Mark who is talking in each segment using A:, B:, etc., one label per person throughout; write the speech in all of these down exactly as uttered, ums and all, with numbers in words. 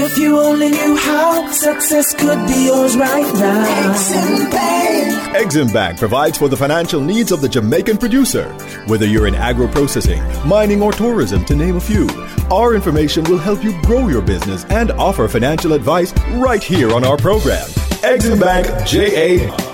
A: If you only knew how success could be yours right now. Exim Bank.
B: Exim Bank provides for the financial needs of the Jamaican producer. Whether you're in agro-processing, mining, or tourism, to name a few, our information will help you grow your business and offer financial advice right here on our program. Exim Bank J A.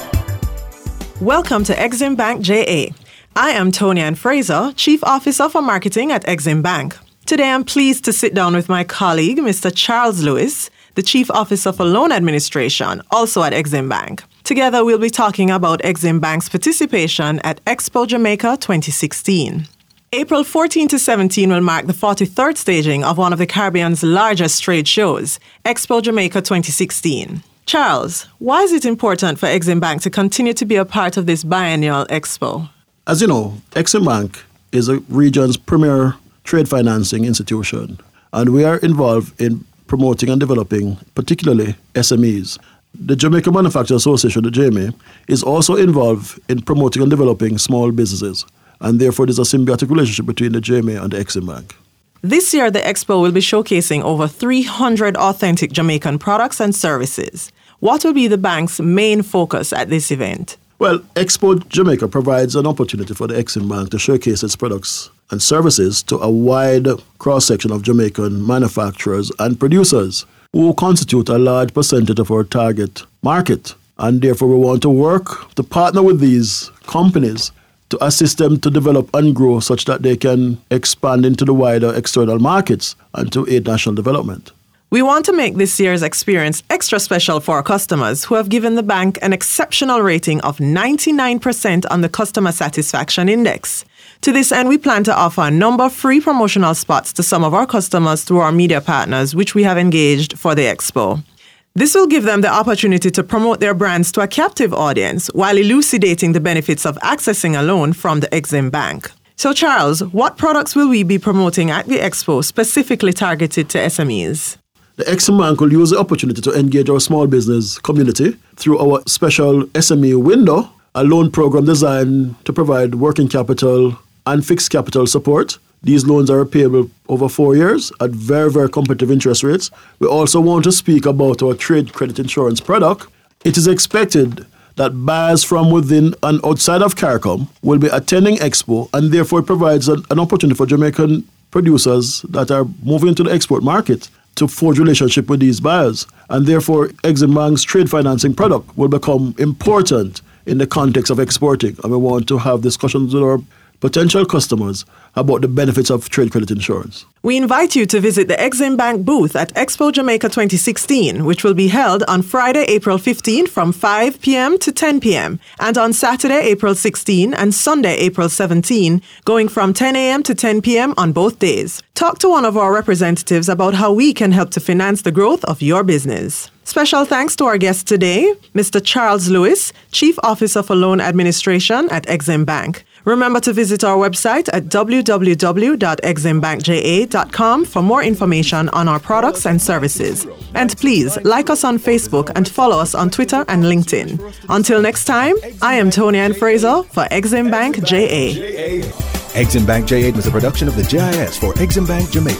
C: Welcome to Exim Bank J A. I am Tony Ann Fraser, Chief Officer for Marketing at Exim Bank. Today I'm pleased to sit down with my colleague, Mister Charles Lewis, the Chief Officer for Loan Administration, also at Exim Bank. Together we'll be talking about Exim Bank's participation at Expo Jamaica twenty sixteen. April fourteenth to seventeenth will mark the forty-third staging of one of the Caribbean's largest trade shows, Expo Jamaica twenty sixteen. Charles, why is it important for Exim Bank to continue to be a part of this biennial expo?
D: As you know, Exim Bank is a region's premier trade financing institution, and we are involved in promoting and developing particularly S M Es. The Jamaica Manufacturers Association, the J M A, is also involved in promoting and developing small businesses, and therefore there's a symbiotic relationship between the J M A and the Exim Bank.
C: This year, the expo will be showcasing over three hundred authentic Jamaican products and services. What will be the bank's main focus at this event?
D: Well, Expo Jamaica provides an opportunity for the Exim Bank to showcase its products and services to a wide cross-section of Jamaican manufacturers and producers who constitute a large percentage of our target market. And therefore, we want to work to partner with these companies to assist them to develop and grow such that they can expand into the wider external markets and to aid national development.
C: We want to make this year's experience extra special for our customers who have given the bank an exceptional rating of ninety-nine percent on the Customer Satisfaction Index. To this end, we plan to offer a number of free promotional spots to some of our customers through our media partners, which we have engaged for the expo. This will give them the opportunity to promote their brands to a captive audience while elucidating the benefits of accessing a loan from the Exim Bank. So, Charles, what products will we be promoting at the expo specifically targeted to S M Es?
D: The Exim Bank will use the opportunity to engage our small business community through our special S M E window, a loan program designed to provide working capital and fixed capital support. These loans are repayable over four years at very, very competitive interest rates. We also want to speak about our trade credit insurance product. It is expected that buyers from within and outside of CARICOM will be attending Expo, and therefore it provides an, an opportunity for Jamaican producers that are moving into the export market to forge relationship with these buyers. And therefore, Exim Bank's trade financing product will become important in the context of exporting. And we want to have discussions with our potential customers about the benefits of trade credit insurance.
C: We invite you to visit the Exim Bank booth at Expo Jamaica twenty sixteen, which will be held on Friday, April fifteenth from five p.m. to ten p.m. and on Saturday, April sixteenth and Sunday, April seventeenth, going from ten a.m. to ten p.m. on both days. Talk to one of our representatives about how we can help to finance the growth of your business. Special thanks to our guest today, Mister Charles Lewis, Chief Officer for Loan Administration at Exim Bank. Remember to visit our website at w w w dot exim bank j a dot com for more information on our products and services. And please like us on Facebook and follow us on Twitter and LinkedIn. Until next time, I am Tony Ann Fraser for Exim Bank J A.
B: Exim Bank J A is a production of the J I S for Exim Bank Jamaica.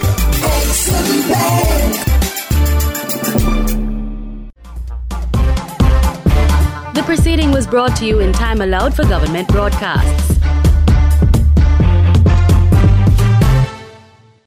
A: Exim Bank.
E: The proceeding was brought to you in time allowed for government broadcasts.